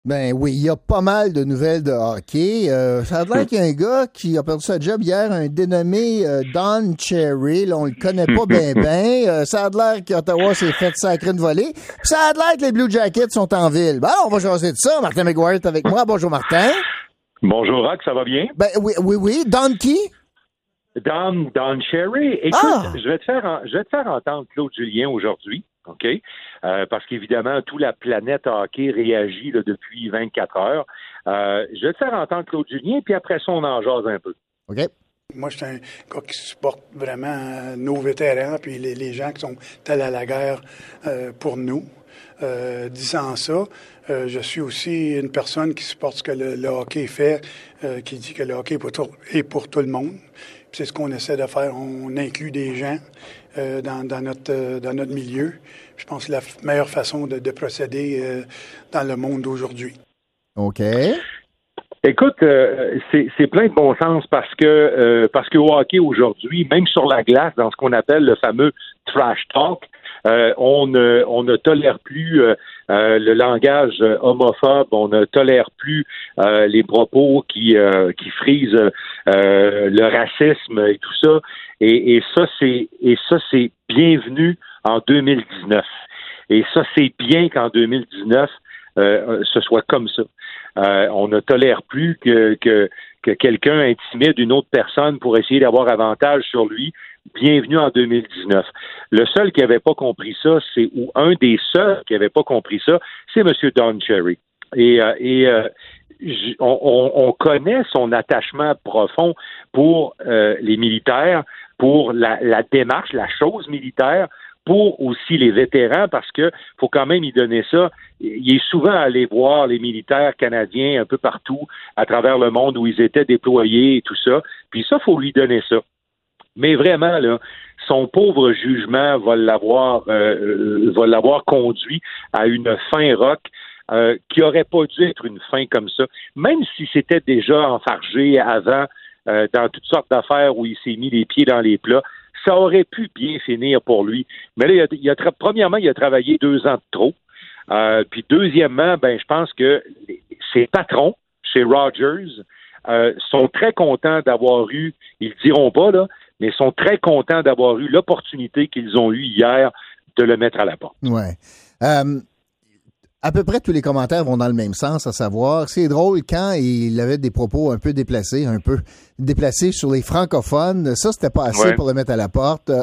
Ben oui, il y a pas mal de nouvelles de hockey. Ça a l'air qu'il y a un gars qui a perdu sa job hier, un dénommé Don Cherry. Là, on le connaît pas bien. Ça a l'air qu'Ottawa s'est fait sacrer une volée. Puis ça a l'air que les Blue Jackets sont en ville. Ben, on va jaser de ça. Martin McGuire est avec moi. Bonjour, Martin. Bonjour, Rock, ça va bien? Ben oui. Don qui? Don Cherry. Écoute, je vais te faire entendre Claude Julien aujourd'hui, OK? Parce qu'évidemment, toute la planète hockey réagit là, depuis 24 heures. Je vais te faire entendre Claude Julien, puis après ça, on en jase un peu. OK. Moi, je suis un gars qui supporte vraiment nos vétérans, puis les gens qui sont allés à la guerre pour nous. Disant ça, je suis aussi une personne qui supporte ce que le hockey fait, qui dit que le hockey est pour tout le monde. Puis c'est ce qu'on essaie de faire. On inclut des gens dans notre milieu. Je pense que c'est la meilleure façon de procéder dans le monde d'aujourd'hui. OK. Écoute, c'est plein de bon sens parce que au hockey aujourd'hui, même sur la glace, dans ce qu'on appelle le fameux trash talk, on ne tolère plus le langage homophobe, on ne tolère plus les propos qui frisent le racisme et tout ça. Et ça c'est bienvenu en 2019. Et ça c'est bien qu'en 2019 ce soit comme ça. On ne tolère plus que quelqu'un intimide une autre personne pour essayer d'avoir avantage sur lui. Bienvenue en 2019. Le seul qui n'avait pas compris ça, ou un des seuls qui n'avait pas compris ça, c'est M. Don Cherry. On connaît son attachement profond pour les militaires, pour la démarche, la chose militaire, pour aussi les vétérans, parce que faut quand même y donner ça. Il est souvent allé voir les militaires canadiens un peu partout à travers le monde où ils étaient déployés et tout ça. Puis ça, faut lui donner ça. Mais vraiment, là, son pauvre jugement va l'avoir conduit à une fin rock qui aurait pas dû être une fin comme ça. Même si c'était déjà enfargé avant dans toutes sortes d'affaires où il s'est mis les pieds dans les plats, ça aurait pu bien finir pour lui. Mais là, premièrement, il a travaillé 2 ans de trop. Puis deuxièmement, je pense que ses patrons chez Rogers sont très contents d'avoir eu, ils le diront pas, là, mais sont très contents d'avoir eu l'opportunité qu'ils ont eue hier de le mettre à la porte. Ouais. À peu près tous les commentaires vont dans le même sens, à savoir, c'est drôle quand il avait des propos un peu déplacés sur les francophones. Ça, c'était pas assez pour le mettre à la porte.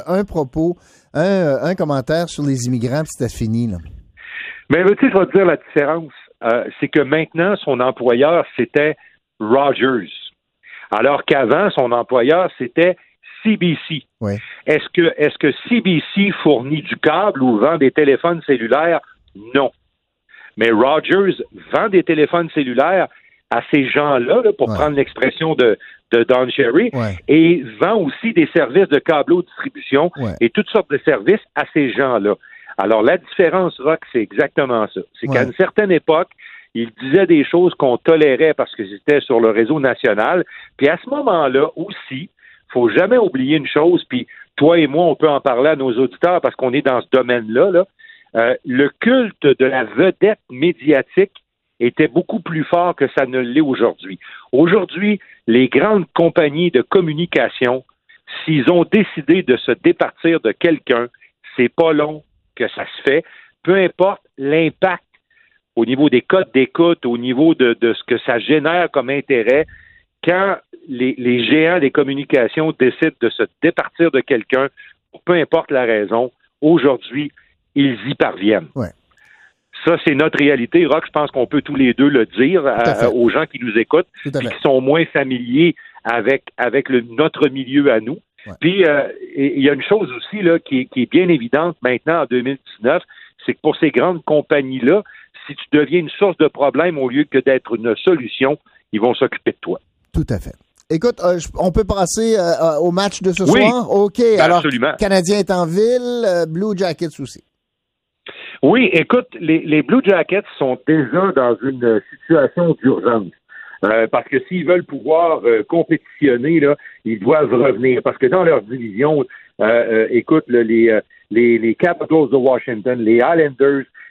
Un commentaire sur les immigrants, puis c'était fini, là. Mais tu sais, je vais te dire la différence. C'est que maintenant, son employeur, c'était Rogers. Alors qu'avant, son employeur, c'était CBC. Oui. Est-ce que CBC fournit du câble ou vend des téléphones cellulaires? Non. Mais Rogers vend des téléphones cellulaires à ces gens-là, là, pour prendre l'expression de Don Cherry, et vend aussi des services de câbleau-distribution et toutes sortes de services à ces gens-là. Alors, la différence, Rock, c'est exactement ça. C'est qu'à une certaine époque, il disait des choses qu'on tolérait parce que c'était sur le réseau national. Puis à ce moment-là aussi, faut jamais oublier une chose, puis toi et moi, on peut en parler à nos auditeurs parce qu'on est dans ce domaine-là, là. Le culte de la vedette médiatique était beaucoup plus fort que ça ne l'est aujourd'hui. Aujourd'hui, les grandes compagnies de communication, s'ils ont décidé de se départir de quelqu'un, c'est pas long que ça se fait. Peu importe l'impact au niveau des codes d'écoute, au niveau de ce que ça génère comme intérêt, quand les géants des communications décident de se départir de quelqu'un, peu importe la raison, aujourd'hui, ils y parviennent. Ouais. Ça, c'est notre réalité. Rock, je pense qu'on peut tous les deux le dire aux gens qui nous écoutent et qui sont moins familiers avec notre milieu à nous. Ouais. Puis, il y a une chose aussi là qui est bien évidente maintenant en 2019, c'est que pour ces grandes compagnies-là, si tu deviens une source de problème au lieu que d'être une solution, ils vont s'occuper de toi. Tout à fait. Écoute, on peut passer au match de ce soir? OK. Alors, absolument. Canadien est en ville, Blue Jackets aussi. Oui, écoute, les Blue Jackets sont déjà dans une situation d'urgence. Parce que s'ils veulent pouvoir compétitionner, là, ils doivent revenir. Parce que dans leur division, écoute, les Capitals de Washington, les Islanders,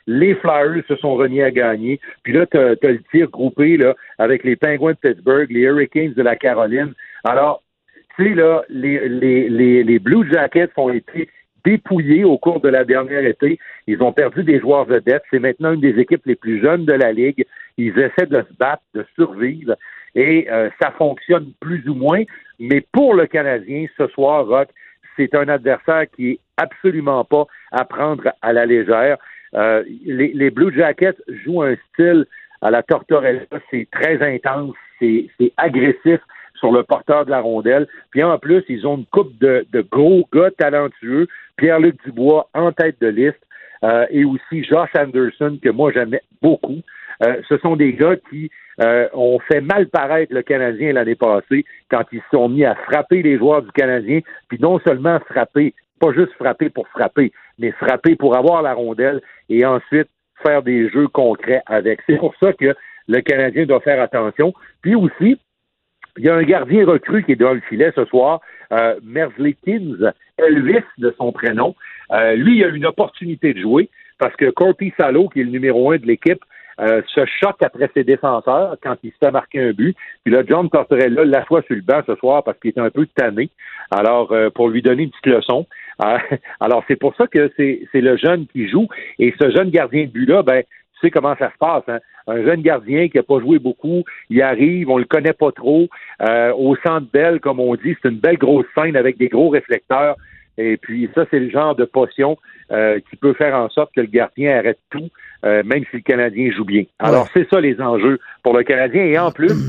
Les Flyers se sont reniés à gagner. Puis là, t'as le tir groupé là avec les Penguins de Pittsburgh, les Hurricanes de la Caroline. Alors, tu sais, là, les Blue Jackets ont été dépouillés au cours de la dernière été. Ils ont perdu des joueurs vedettes. C'est maintenant une des équipes les plus jeunes de la Ligue. Ils essaient de se battre, de survivre. Et ça fonctionne plus ou moins. Mais pour le Canadien, ce soir, Rock, c'est un adversaire qui est absolument pas à prendre à la légère. Les Blue Jackets jouent un style à la Tortorella. C'est très intense, c'est agressif sur le porteur de la rondelle. Puis en plus, ils ont une couple de gros gars talentueux. Pierre-Luc Dubois en tête de liste et aussi Josh Anderson, que moi j'aimais beaucoup. Ce sont des gars qui ont fait mal paraître le Canadien l'année passée quand ils se sont mis à frapper les joueurs du Canadien, puis non seulement frapper, pas juste frapper pour frapper, mais frapper pour avoir la rondelle et ensuite faire des jeux concrets avec. C'est pour ça que le Canadien doit faire attention. Puis aussi, il y a un gardien recru qui est dans le filet ce soir, Merzlikins, Elvis de son prénom. Lui, il a une opportunité de jouer parce que Corpi Salo, qui est le numéro 1 de l'équipe, se choque après ses défenseurs quand il se fait marquer un but. Puis là, John Tortorella l'assoit sur le banc ce soir parce qu'il est un peu tanné. Alors, pour lui donner une petite leçon. Alors, c'est pour ça que c'est le jeune qui joue. Et ce jeune gardien de but-là, ben, tu sais comment ça se passe, hein? Un jeune gardien qui n'a pas joué beaucoup, il arrive, on le connaît pas trop, au Centre Bell, comme on dit, c'est une belle grosse scène avec des gros réflecteurs. Et puis ça, c'est le genre de potion qui peut faire en sorte que le gardien arrête tout, même si le Canadien joue bien. Alors, c'est ça les enjeux pour le Canadien. Et en plus,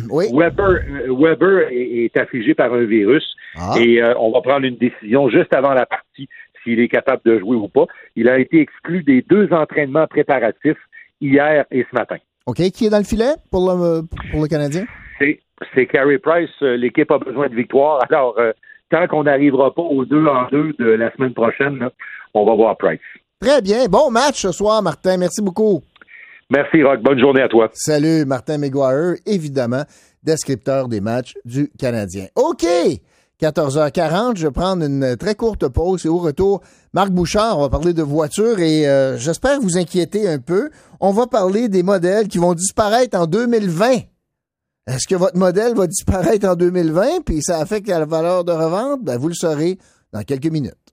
Weber est affligé par un virus. Et on va prendre une décision juste avant la partie s'il est capable de jouer ou pas. Il a été exclu des 2 entraînements préparatifs hier et ce matin. OK. Qui est dans le filet pour le Canadien? C'est Carey Price. L'équipe a besoin de victoire. Alors, tant qu'on n'arrivera pas aux 2-2 de la semaine prochaine, là, on va voir Price. Très bien. Bon match ce soir, Martin. Merci beaucoup. Merci, Rock. Bonne journée à toi. Salut, Martin McGuire, évidemment, descripteur des matchs du Canadien. OK! 14h40, je vais prendre une très courte pause et au retour, Marc Bouchard, on va parler de voitures et j'espère vous inquiéter un peu. On va parler des modèles qui vont disparaître en 2020. Est-ce que votre modèle va disparaître en 2020 puis ça affecte la valeur de revente? Ben, vous le saurez dans quelques minutes.